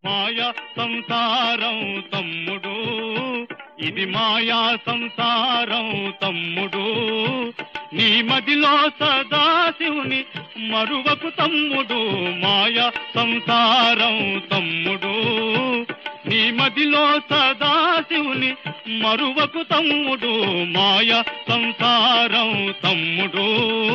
మాయా సంసారం తమ్ముడు, ఇది మాయా సంసారం తమ్ముడు, నీ మదిలో సదాశివుని మరువకు తమ్ముడు. మాయా సంసారం తమ్ముడు, నీ మదిలో సదాశివుని మరువకు తమ్ముడు. మాయా సంసారం తమ్ముడు.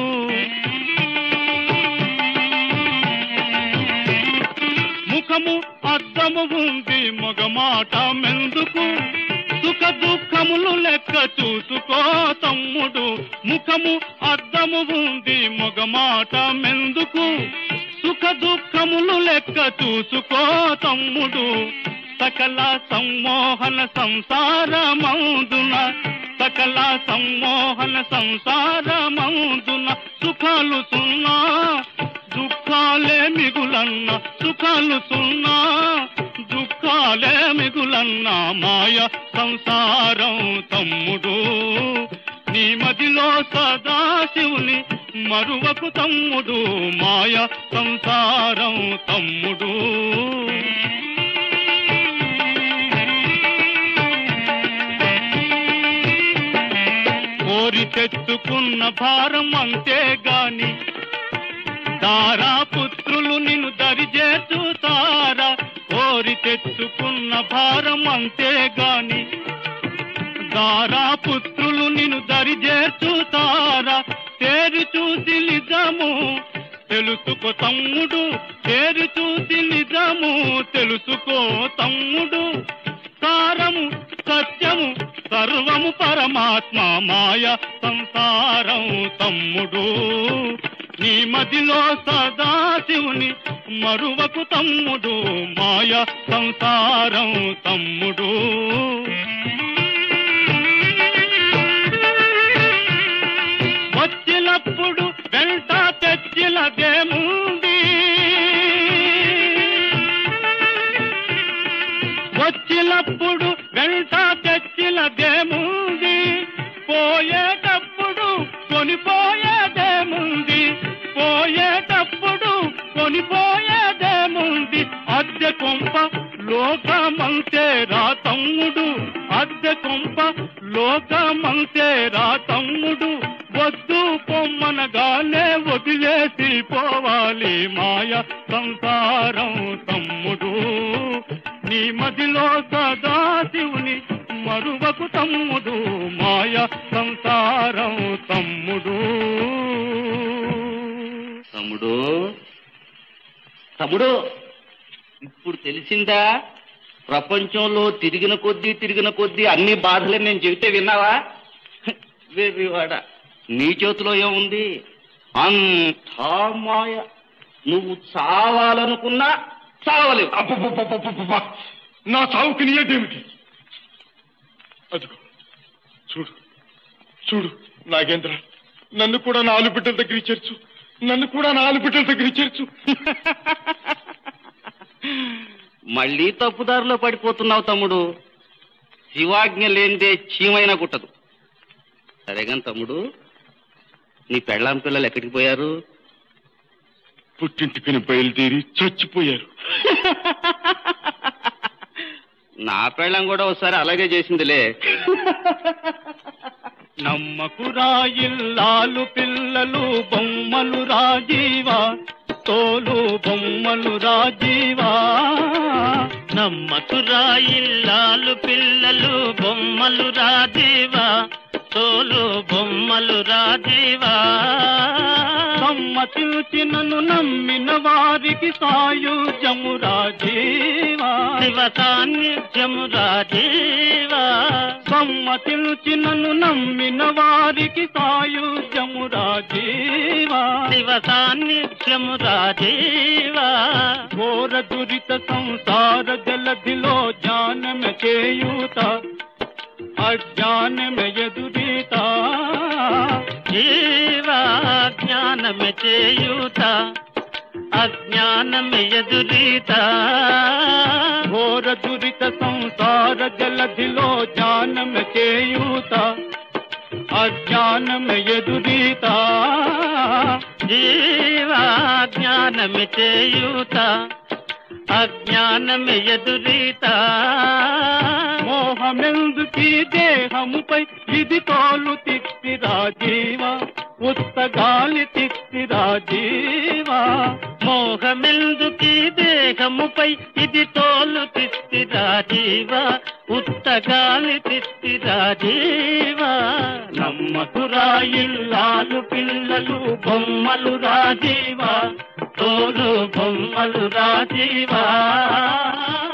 ముఖము అద్దము ఉంది మగమాట మెందుకు, సుఖ దుఃఖములు లెక్క చూసుకో తమ్ముడు. ముఖము అద్దము ఉంది మగమాట మెందుకు, సుఖ దుఃఖములు లెక్క చూసుకో తమ్ముడు. సకల సమ్మోహన సంసారమందున, సకల సమ్మోహన సంసారమందున సుఖాలు సున్నా దుఃఖాలే మిగులన్న, సుఖాలు సున్నా దుఃఖాలే మిగులన్న. మాయ సంసారం తమ్ముడు, నీ మదిలో సదాశివుని మరువకు తమ్ముడు. మాయ సంసారం తమ్ముడు. కోరి తెచ్చుకున్న భారం అంతేగాని, దారా పుత్రులు నిన్ను దరిచేర్చుతారా. కోరి తెచ్చుకున్న భారం అంతేగాని, దారా పుత్రులు నిన్ను దరిచేర్చుతారా. తేరి చూసి నిజము తెలుసుకో తమ్ముడు, తేరి చూసి నిజము తెలుసుకో తమ్ముడు. సారము సత్యము సర్వము పరమాత్మ. మాయ సంసారం తమ్ముడు, నీ మదిలో సదాశివుని మరువకు తమ్ముడు. మాయ సంసారం తమ్ముడు. వచ్చినప్పుడు వెంట తెచ్చినదేముంది, వచ్చినప్పుడు వెంట తెచ్చినదేముంది, పోయేటప్పుడు కొనిపోయేదేముంది, పోయేటప్పుడు కొనిపోయేదేముంది. అద్దె కొంప లోకమంతే రా తమ్ముడు, అద్దె కొంప లోకమంతే రా తమ్ముడు. వద్దు పొమ్మనగానే వదిలేసి పోవాలి. మాయ సంసారం తమ్ముడు, నీ మదిలో సదాశివుని మరువకు తమ్ముడు. మాయ సంసారం తమ్ముడు. తమ్ముడు తమ్ముడు, ఇప్పుడు తెలిసిందా? ప్రపంచంలో తిరిగిన కొద్దీ అన్ని బాధలే నేను చెబితే విన్నావా? వేవివాడ, నీ చేతిలో ఏముంది? అంతా మాయ. నువ్వు చావాలనుకున్నా చావలేవు. అబ్బబ్బబ్బబ్బబ్బబ్బ! నా చావుకి నీయేమిటి? అదిగో చూడు చూడు నాగేంద్ర, నన్ను కూడా 4 బిడ్డల దగ్గర చేర్చు, నన్ను కూడా 4 బిడ్డల దగ్గర చేర్చు. మళ్ళీ తప్పుదారిలో పడిపోతున్నావు తమ్ముడు. శివాజ్ఞ లేనిదే చీమైనా కుట్టదు. సరేగాని తమ్ముడు, నీ పెళ్ళాం పిల్లలు ఎక్కడికి పోయారు? పుట్టింటికి బయలుదేరి చచ్చిపోయారు. నా పెళ్ళాం కూడా ఒకసారి అలాగే చేసిందిలే. నమ్మకురా ఇల్లాలు పిల్లలు బొమ్మలు రాజీవా, తోలు బొమ్మలు రాజీవా. నమ్మకురా ఇల్లాలు పిల్లలు బొమ్మలు రాజీవా, తోలు బొమ్మలు రాజీవా. సమ్మతిల్చినను నమ్మిన వారికి సాయుధ్యము రాజీవా, శివ సాన్నిధ్యము రాజీవా. సమ్మతిల్చినను నమ్మిన వారికి సాయుధ్యము రాజీవా, శివ సాన్నిధ్యము రాజీవా. ఘోర దురిత సంసార జలధిలో జ్ఞానమ చేయూత, అజ్ఞానమ ఎదురీత. జీవా జ్ఞానమ చేయూత, అజ్ఞానమ ఎదురీత. ఘోర దురిత సంసార జలధిలో జ్ఞానమ చేయూత, అజ్ఞానమ ఎదురీత. జీవా జ్ఞానమ చేయూత, అజ్ఞానమే ఎదురీత మోహమెందుకీ దేహముపై ఇది తోలు తిప్పిరా జీవా ఉత్తగాలి తిప్పిరా జీవా మోహమెందుకీ దేహముపై ఇది తోలు తిప్పిరా జీవా ఉత్తగాలి తిప్పిరా జీవా నమ్మకురా ఇల్లాలు పిల్లలు బొమ్మలు రాజీవా తోలు బొమ్మలు రాజీవా